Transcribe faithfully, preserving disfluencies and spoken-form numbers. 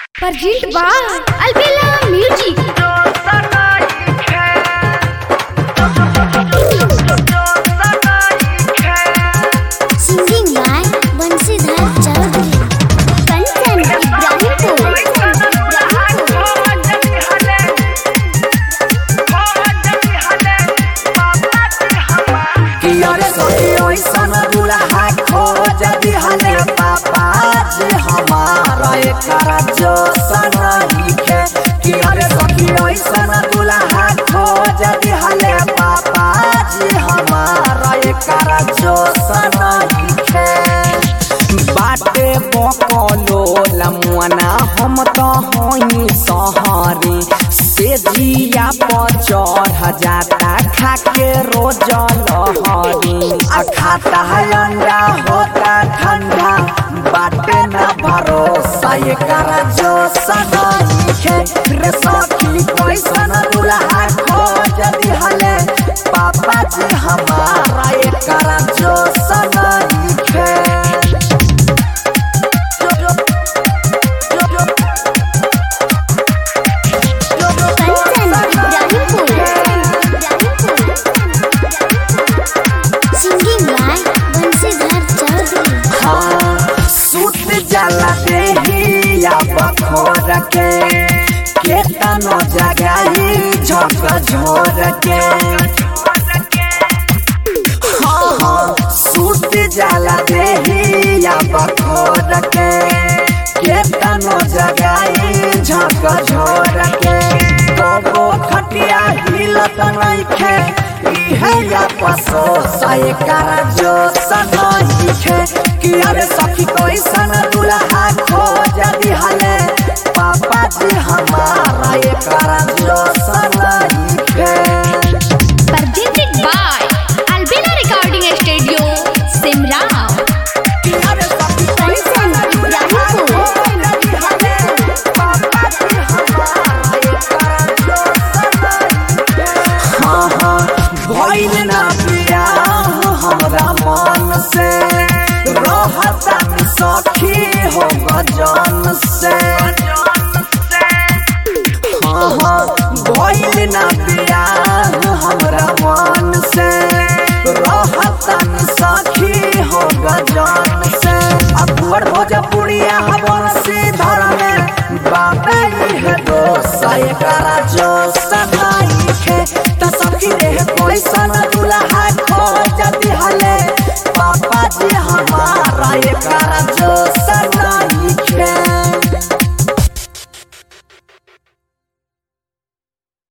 Presented by Albella Music. Singing by Bansidhar Chaudhary. Kanchan Ibrahimpur. कियारे सोती ओई सन दुल्हा खोज दिहले पापा जी हमारा एकरा जो सनही के। कियारे सोती ओई सन दुल्हा खोज दिहले पापा जी हमारा एकरा जो सनही के। बाटे बकलो लमुआना हम तो होई सहरी से जिया पर चढ़ जाता खाके रोज लहरी। खाता है अंडा होता ठंडा बाटे न भरोसा एकरा जो सनही के। रे सखी कैसन दुल्हा खोज दिहले पापा जी हमारा एकरा जो सनही के। जाला देहिया बखोर के केतनो जगाई झक झोर के। हाँ हाँ सूत जाला देहिया बखोर के केतनो जगाई झक झोर के। गोगो खटिया हिलत नइखे इहे या पसो सय कर जो सनही के। कियारे सखी कैसन दुल्हा खोज दिहले पापा जी हमारा एकरा जो सनही के। Presented by Albella Recording Studio, Simra. कियारे सखी कैसन दुल्हा खोज दिहले पापा जी हमारा एकरा जो सनही के। हाँ हाँ भइल ना बियाह हमरा मन से रहता सखी हो गजन से। हाँ हाँ भइल ना बियाह हमरा मन से रहता सखी हो गजन से। अपुअर भोजपुरिया बंसीधर में बाबे है दोस्त एकरा जो सनही के। त सखी रे कैसन